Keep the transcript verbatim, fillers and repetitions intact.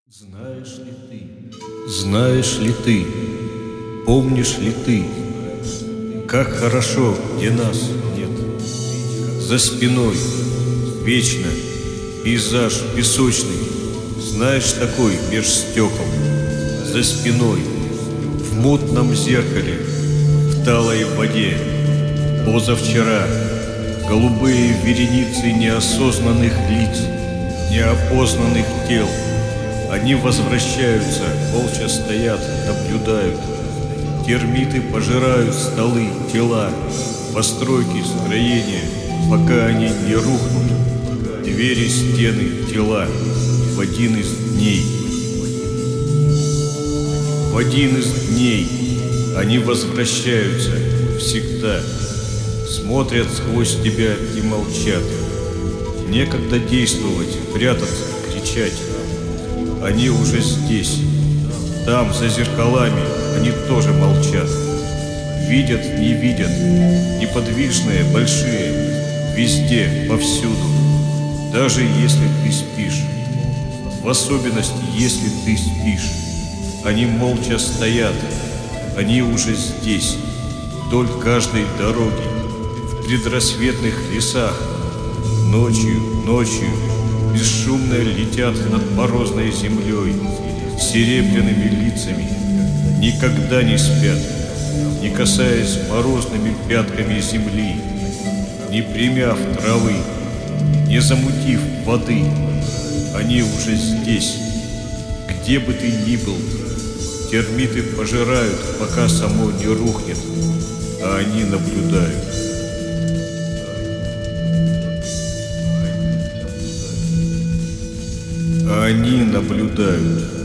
Знаешь ли ты, знаешь ли ты, помнишь ли ты, как хорошо, где нас нет? За спиной вечно пейзаж песочный, знаешь, такой меж стекол. За спиной в мутном зеркале, в талой воде, позавчера голубые вереницы неосознанных лиц, неопознанных тел. Они возвращаются, молча стоят, наблюдают. Термиты пожирают столы, тела, постройки, строения, пока они не рухнут. Двери, стены, тела в один из дней. В один из дней они возвращаются всегда, смотрят сквозь тебя и молчат. Некогда действовать, прятаться, кричать. Они уже здесь, там, за зеркалами, они тоже молчат. Видят, не видят, неподвижные, большие, везде, повсюду. Даже если ты спишь, в особенности, если ты спишь. Они молча стоят, они уже здесь, вдоль каждой дороги, в предрассветных лесах. Ночью, ночью бесшумно летят над морозной землей, серебряными лицами, никогда не спят, не касаясь морозными пятками земли, не примяв травы, не замутив воды. Они уже здесь, где бы ты ни был. Термиты пожирают, пока само не рухнет, а они наблюдают. А они наблюдают.